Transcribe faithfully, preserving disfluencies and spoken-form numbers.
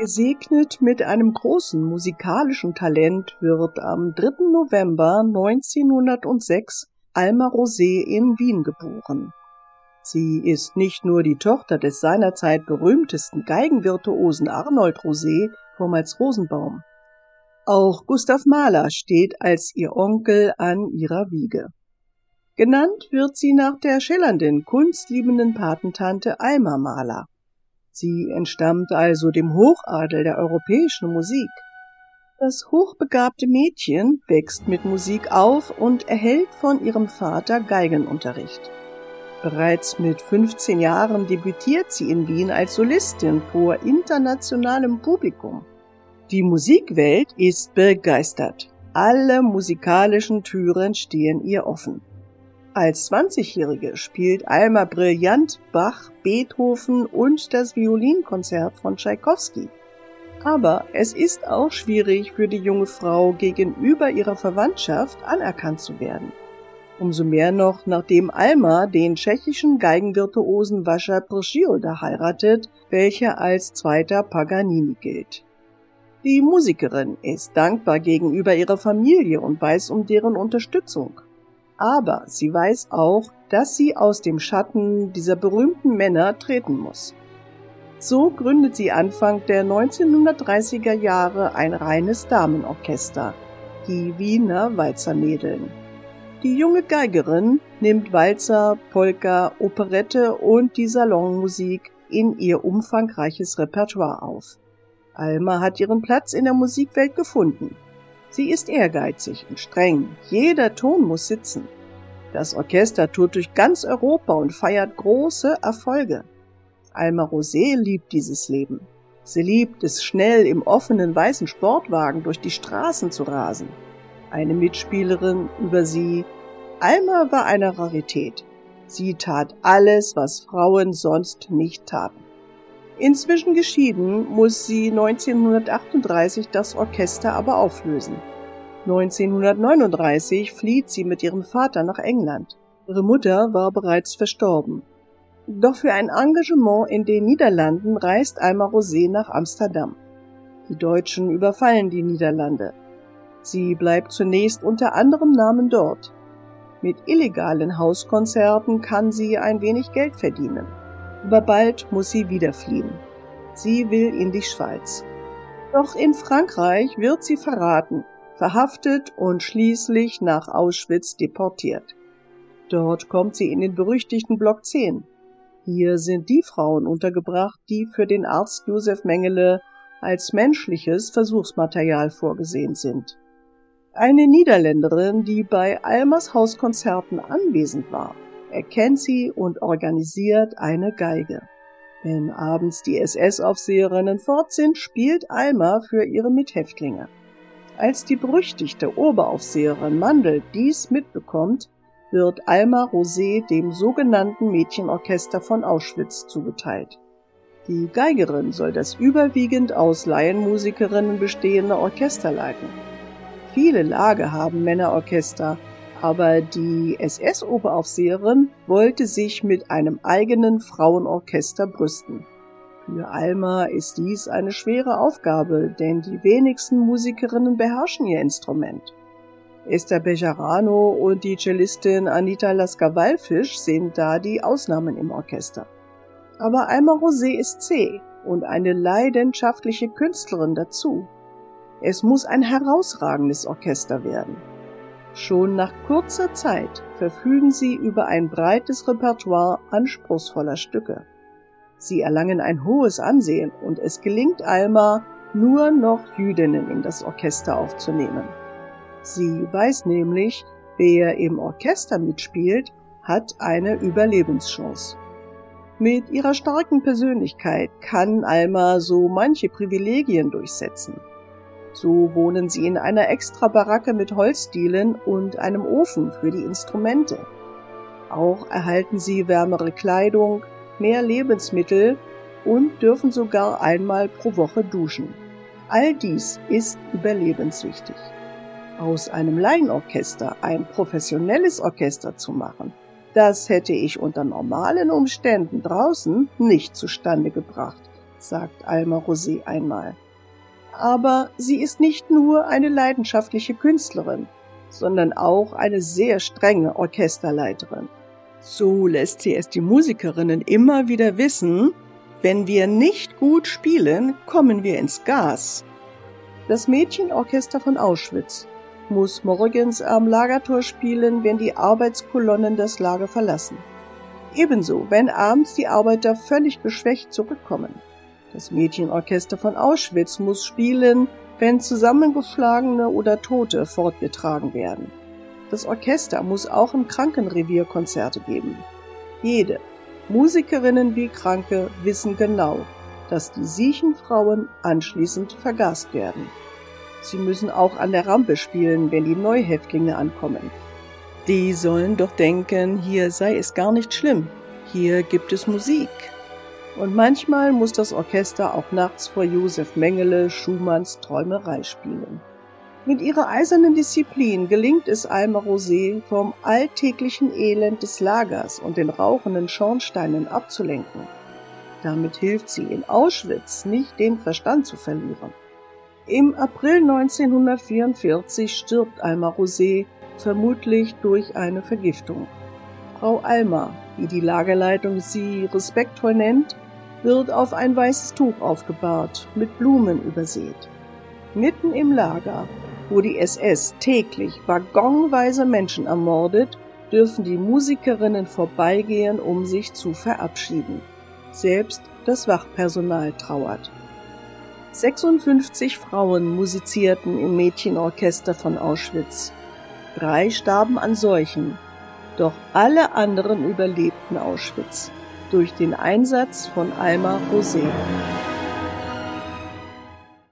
Gesegnet mit einem großen musikalischen Talent wird am dritten November neunzehnhundertsechs Alma Rosé in Wien geboren. Sie ist nicht nur die Tochter des seinerzeit berühmtesten Geigenvirtuosen Arnold Rosé, vormals Rosenbaum. Auch Gustav Mahler steht als ihr Onkel an ihrer Wiege. Genannt wird sie nach der schillernden, kunstliebenden Patentante Alma Mahler. Sie entstammt also dem Hochadel der europäischen Musik. Das hochbegabte Mädchen wächst mit Musik auf und erhält von ihrem Vater Geigenunterricht. Bereits mit fünfzehn Jahren debütiert sie in Wien als Solistin vor internationalem Publikum. Die Musikwelt ist begeistert. Alle musikalischen Türen stehen ihr offen. Als zwanzigjährige spielt Alma brillant Bach, Beethoven und das Violinkonzert von Tschaikowski. Aber es ist auch schwierig für die junge Frau, gegenüber ihrer Verwandtschaft anerkannt zu werden. Umso mehr noch, nachdem Alma den tschechischen Geigenvirtuosen Vaša Prcioda heiratet, welcher als zweiter Paganini gilt. Die Musikerin ist dankbar gegenüber ihrer Familie und weiß um deren Unterstützung. Aber sie weiß auch, dass sie aus dem Schatten dieser berühmten Männer treten muss. So gründet sie Anfang der neunzehnhundertdreißiger Jahre ein reines Damenorchester, die Wiener Walzermädeln. Die junge Geigerin nimmt Walzer, Polka, Operette und die Salonmusik in ihr umfangreiches Repertoire auf. Alma hat ihren Platz in der Musikwelt gefunden. Sie ist ehrgeizig und streng, jeder Ton muss sitzen. Das Orchester tourt durch ganz Europa und feiert große Erfolge. Alma Rosé liebt dieses Leben. Sie liebt es, schnell im offenen weißen Sportwagen durch die Straßen zu rasen. Eine Mitspielerin über sie: Alma war eine Rarität. Sie tat alles, was Frauen sonst nicht taten. Inzwischen geschieden, muss sie neunzehnhundertachtunddreißig das Orchester aber auflösen. neunzehnhundertneununddreißig flieht sie mit ihrem Vater nach England. Ihre Mutter war bereits verstorben. Doch für ein Engagement in den Niederlanden reist Alma Rosé nach Amsterdam. Die Deutschen überfallen die Niederlande. Sie bleibt zunächst unter anderem Namen dort. Mit illegalen Hauskonzerten kann sie ein wenig Geld verdienen. Aber bald muss sie wieder fliehen. Sie will in die Schweiz. Doch in Frankreich wird sie verraten, verhaftet und schließlich nach Auschwitz deportiert. Dort kommt sie in den berüchtigten Block zehn. Hier sind die Frauen untergebracht, die für den Arzt Josef Mengele als menschliches Versuchsmaterial vorgesehen sind. Eine Niederländerin, die bei Almas Hauskonzerten anwesend war, erkennt sie und organisiert eine Geige. Wenn abends die S S-Aufseherinnen fort sind, spielt Alma für ihre Mithäftlinge. Als die berüchtigte Oberaufseherin Mandel dies mitbekommt, wird Alma Rosé dem sogenannten Mädchenorchester von Auschwitz zugeteilt. Die Geigerin soll das überwiegend aus Laienmusikerinnen bestehende Orchester leiten. Viele Lager haben Männerorchester, aber die S S-Oberaufseherin wollte sich mit einem eigenen Frauenorchester brüsten. Für Alma ist dies eine schwere Aufgabe, denn die wenigsten Musikerinnen beherrschen ihr Instrument. Esther Bejarano und die Cellistin Anita Lasker-Wallfisch sind da die Ausnahmen im Orchester. Aber Alma Rosé ist zäh und eine leidenschaftliche Künstlerin dazu. Es muss ein herausragendes Orchester werden. Schon nach kurzer Zeit verfügen sie über ein breites Repertoire anspruchsvoller Stücke. Sie erlangen ein hohes Ansehen und es gelingt Alma, nur noch Jüdinnen in das Orchester aufzunehmen. Sie weiß nämlich, wer im Orchester mitspielt, hat eine Überlebenschance. Mit ihrer starken Persönlichkeit kann Alma so manche Privilegien durchsetzen. So wohnen sie in einer Extrabaracke mit Holzdielen und einem Ofen für die Instrumente. Auch erhalten sie wärmere Kleidung, mehr Lebensmittel und dürfen sogar einmal pro Woche duschen. All dies ist überlebenswichtig. Aus einem Laienorchester ein professionelles Orchester zu machen, das hätte ich unter normalen Umständen draußen nicht zustande gebracht, sagt Alma Rosé einmal. Aber sie ist nicht nur eine leidenschaftliche Künstlerin, sondern auch eine sehr strenge Orchesterleiterin. So lässt sie es die Musikerinnen immer wieder wissen: Wenn wir nicht gut spielen, kommen wir ins Gas. Das Mädchenorchester von Auschwitz muss morgens am Lagertor spielen, wenn die Arbeitskolonnen das Lager verlassen. Ebenso, wenn abends die Arbeiter völlig geschwächt zurückkommen. Das Mädchenorchester von Auschwitz muss spielen, wenn zusammengeschlagene oder Tote fortgetragen werden. Das Orchester muss auch im Krankenrevier Konzerte geben. Jede, Musikerinnen wie Kranke, wissen genau, dass die siechen Frauen anschließend vergast werden. Sie müssen auch an der Rampe spielen, wenn die Neuhäftlinge ankommen. Die sollen doch denken, hier sei es gar nicht schlimm, hier gibt es Musik. Und manchmal muss das Orchester auch nachts vor Josef Mengele Schumanns Träumerei spielen. Mit ihrer eisernen Disziplin gelingt es Alma Rosé, vom alltäglichen Elend des Lagers und den rauchenden Schornsteinen abzulenken. Damit hilft sie in Auschwitz nicht, den Verstand zu verlieren. Im April neunzehnhundertvierundvierzig stirbt Alma Rosé, vermutlich durch eine Vergiftung. Frau Alma, wie die Lagerleitung sie respektvoll nennt, wird auf ein weißes Tuch aufgebahrt, mit Blumen übersät. Mitten im Lager, wo die S S täglich waggonweise Menschen ermordet, dürfen die Musikerinnen vorbeigehen, um sich zu verabschieden. Selbst das Wachpersonal trauert. sechsundfünfzig Frauen musizierten im Mädchenorchester von Auschwitz. Drei starben an Seuchen, doch alle anderen überlebten Auschwitz durch den Einsatz von Alma Rosé.